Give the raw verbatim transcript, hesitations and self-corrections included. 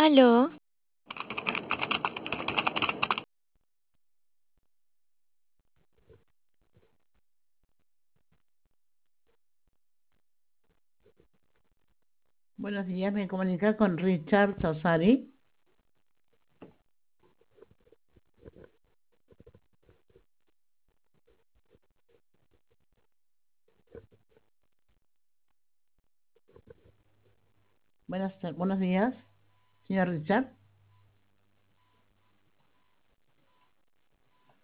Aló, Buenos días, me comunica con Richard Tosari. Buenas, ta- buenos días, señor Richard.